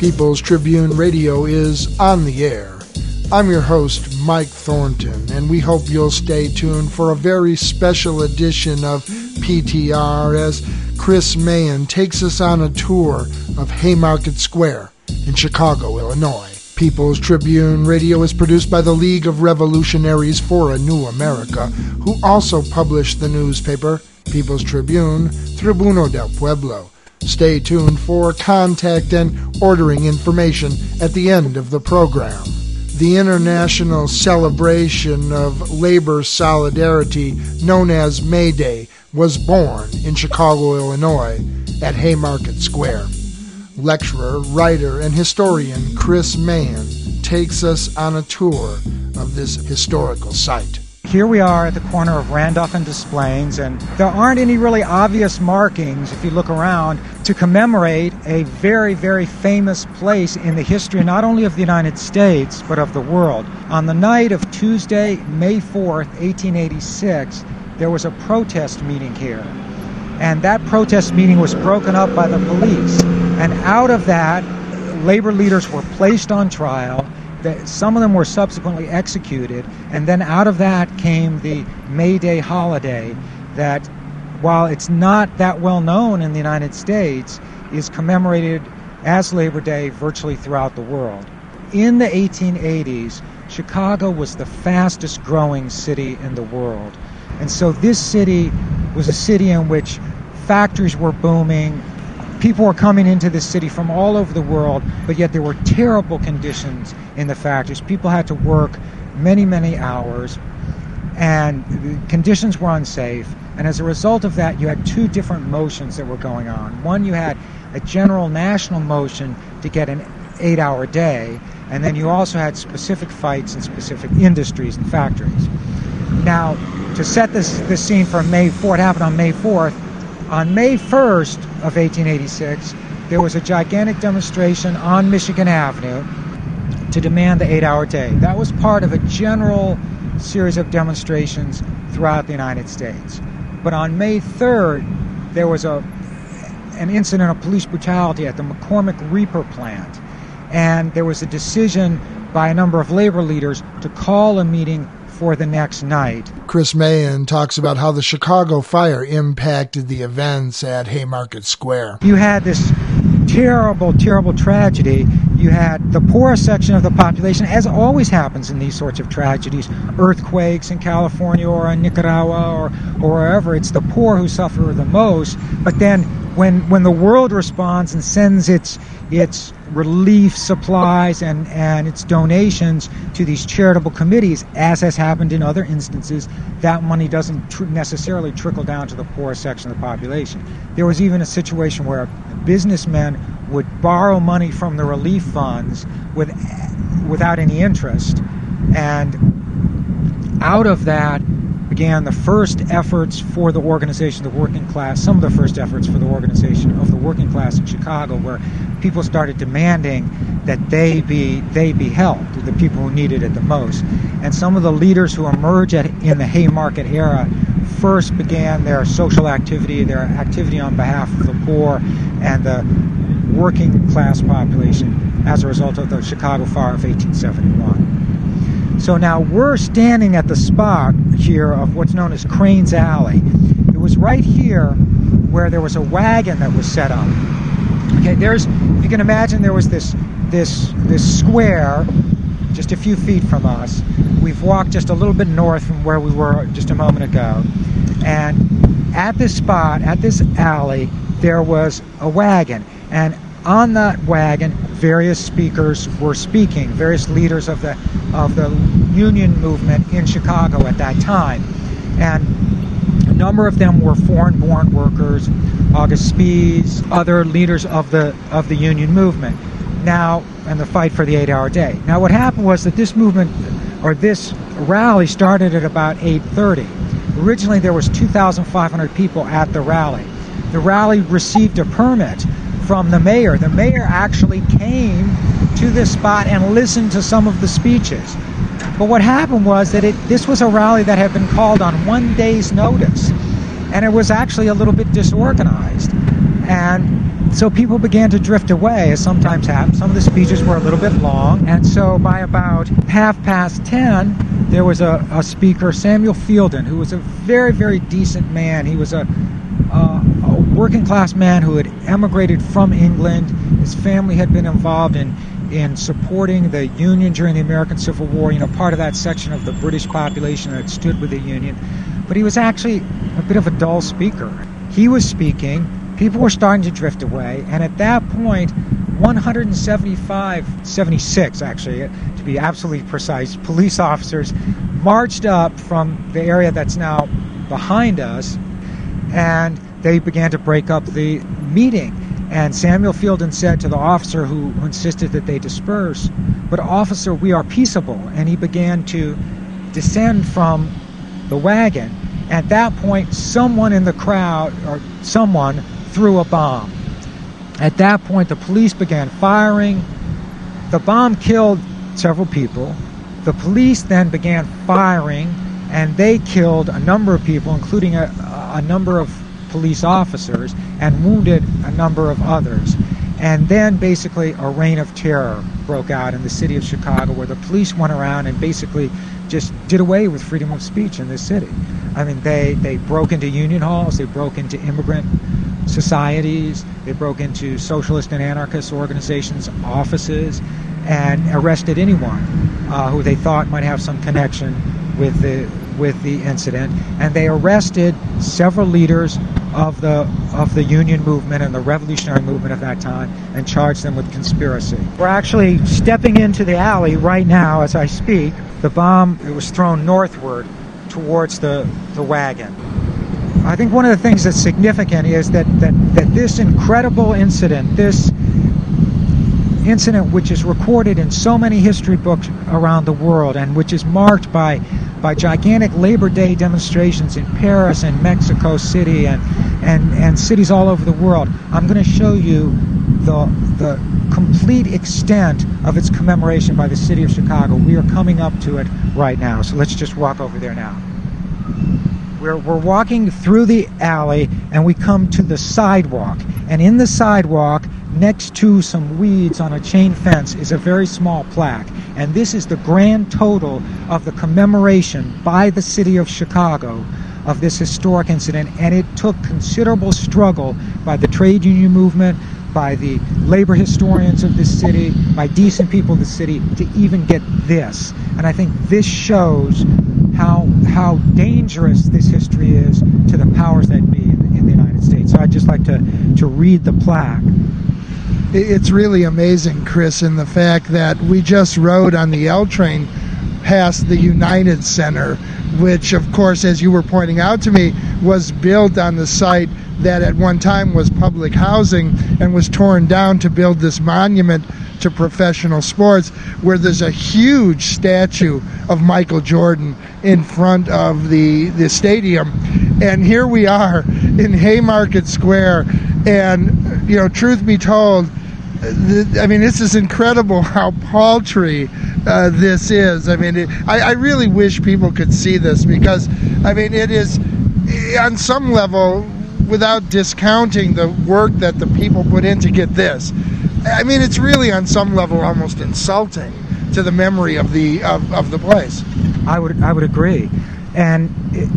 People's Tribune Radio is on the air. I'm your host, Mike Thornton, and we hope you'll stay tuned for a very special edition of PTR as Chris Mahan takes us on a tour of Haymarket Square in Chicago, Illinois. People's Tribune Radio is produced by the League of Revolutionaries for a New America, who also publish the newspaper People's Tribune, Tribuno del Pueblo. Stay tuned for contact and ordering information at the end of the program. The international celebration of labor solidarity known as May Day was born in Chicago, Illinois at Haymarket Square. Lecturer, writer, and historian Chris Mahan takes us on a tour of this historical site. Here we are at the corner of Randolph and Des Plaines, and there aren't any really obvious markings, if you look around, to commemorate a very, very famous place in the history not only of the United States, but of the world. On the night of Tuesday, May 4th, 1886, there was a protest meeting here. And that protest meeting was broken up by the police. And out of that, labor leaders were placed on trial. Some of them were subsequently executed, and then out of that came the May Day holiday that, while it's not that well known in the United States, is commemorated as Labor Day virtually throughout the world. In the 1880s, Chicago was the fastest growing city in the world. And so this city was a city in which factories were booming. People were coming into this city from all over the world, but yet there were terrible conditions in the factories. People had to work many, many hours, and the conditions were unsafe. And as a result of that, you had two different motions that were going on. One, you had a general national motion to get an 8-hour day, and then you also had specific fights in specific industries and factories. Now, to set this scene for May 4th, it happened on May 4th. On May 1st of 1886, there was a gigantic demonstration on Michigan Avenue to demand the 8-hour day. That was part of a general series of demonstrations throughout the United States. But on May 3rd, there was an incident of police brutality at the McCormick Reaper plant. And there was a decision by a number of labor leaders to call a meeting for the next night. Chris Mahan talks about how the Chicago fire impacted the events at Haymarket Square. You had this terrible, terrible tragedy. You had the poorest section of the population, as always happens in these sorts of tragedies, earthquakes in California or in Nicaragua or wherever. It's the poor who suffer the most. But then when the world responds and sends its relief supplies and its donations to these charitable committees, as has happened in other instances, that money doesn't necessarily trickle down to the poorest section of the population. There was even a situation where businessmen would borrow money from the relief funds without any interest, and out of that began the first efforts for the organization of the working class, some of the first efforts for the organization of the working class in Chicago, where people started demanding that they be helped, the people who needed it the most. And some of the leaders who emerged in the Haymarket era first began their social activity, their activity on behalf of the poor and the working class population as a result of the Chicago Fire of 1871. So now we're standing at the spot here of what's known as Crane's Alley. It was right here where there was a wagon that was set up. Okay, if you can imagine, there was this square just a few feet from us. We've walked just a little bit north from where we were just a moment ago. And at this spot, at this alley, there was a wagon. And on that wagon, various speakers were speaking, various leaders of the union movement in Chicago at that time. And a number of them were foreign-born workers, August Spies, other leaders of the union movement. Now, and the fight for the 8-hour day. Now, what happened was that this movement, or this rally, started at about 8:30. Originally, there was 2,500 people at the rally. The rally received a permit from the mayor. The mayor actually came to this spot and listened to some of the speeches. But what happened was that this was a rally that had been called on one day's notice. and it was actually a little bit disorganized. And so people began to drift away, as sometimes happens. Some of the speeches were a little bit long, and so by about 10:30, there was a speaker, Samuel Fielden, who was a very, very decent man. He was a working class man who had emigrated from England. His family had been involved in supporting the Union during the American Civil War, part of that section of the British population that stood with the Union. But he was actually a bit of a dull speaker. He was speaking, people were starting to drift away, and at that point, 76 actually, to be absolutely precise, police officers marched up from the area that's now behind us, and they began to break up the meeting. And Samuel Fielden said to the officer who insisted that they disperse, "But officer, we are peaceable." And he began to descend from the wagon. At that point, someone in the crowd, or someone, threw a bomb. At that point, the police began firing. The bomb killed several people. The police then began firing, and they killed a number of people, including a number of police officers, and wounded a number of others. And then basically a reign of terror broke out in the city of Chicago, where the police went around and basically just did away with freedom of speech in this city. I mean, they broke into union halls, they broke into immigrant societies, they broke into socialist and anarchist organizations' offices, and arrested anyone who they thought might have some connection with the incident. And they arrested several leaders of the union movement and the revolutionary movement of that time, and charged them with conspiracy. We're actually stepping into the alley right now as I speak. The bomb, it was thrown northward towards the wagon. I think one of the things that's significant is that this incredible incident, this incident which is recorded in so many history books around the world, and which is marked by gigantic Labor Day demonstrations in Paris and Mexico City and cities all over the world. I'm going to show you the complete extent of its commemoration by the city of Chicago. We are coming up to it right now, so let's just walk over there now. We're walking through the alley, and we come to the sidewalk. And in the sidewalk, next to some weeds on a chain fence, is a very small plaque. And this is the grand total of the commemoration by the city of Chicago of this historic incident. And it took considerable struggle by the trade union movement, by the labor historians of this city, by decent people of the city, to even get this. And I think this shows how dangerous this history is to the powers that be in the United States. So I'd just like to read the plaque. It's really amazing, Chris, in the fact that we just rode on the L train past the United Center, which, of course, as you were pointing out to me, was built on the site that at one time was public housing and was torn down to build this monument to professional sports, where there's a huge statue of Michael Jordan in front of the stadium. And here we are in Haymarket Square, and truth be told, this is incredible how paltry this is. I really wish people could see this, because it is, on some level, without discounting the work that the people put in to get this, it's really on some level almost insulting to the memory of the place. I would agree. And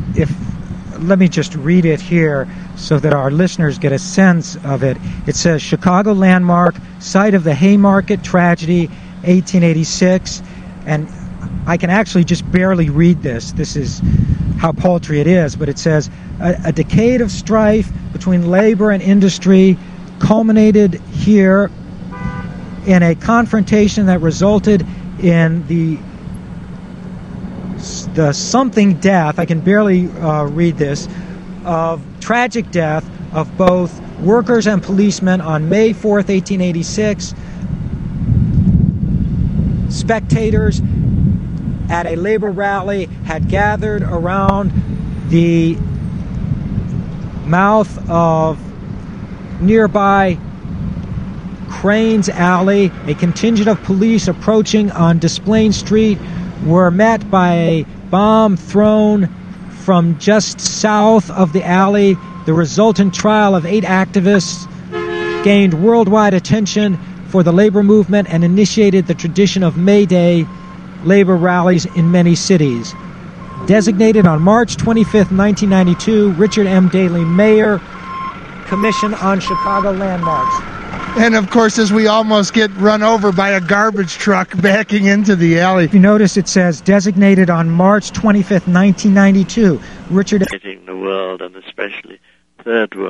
let me just read it here so that our listeners get a sense of it. It says, Chicago landmark, site of the Haymarket tragedy, 1886. And I can actually just barely read this. This is how paltry it is. But it says, a decade of strife between labor and industry culminated here in a confrontation that resulted in the something death, I can barely read this, of tragic death of both workers and policemen on May 4th, 1886. Spectators at a labor rally had gathered around the mouth of nearby Crane's Alley. A contingent of police approaching on Desplaines Street were met by a bomb thrown from just south of the alley. The resultant trial of 8 activists gained worldwide attention for the labor movement and initiated the tradition of May Day labor rallies in many cities. Designated on March 25th, 1992, Richard M. Daley Mayer, Commission on Chicago Landmarks. And of course, as we almost get run over by a garbage truck backing into the alley. If you notice, it says designated on March 25th, 1992, Richard... The world, and especially third world.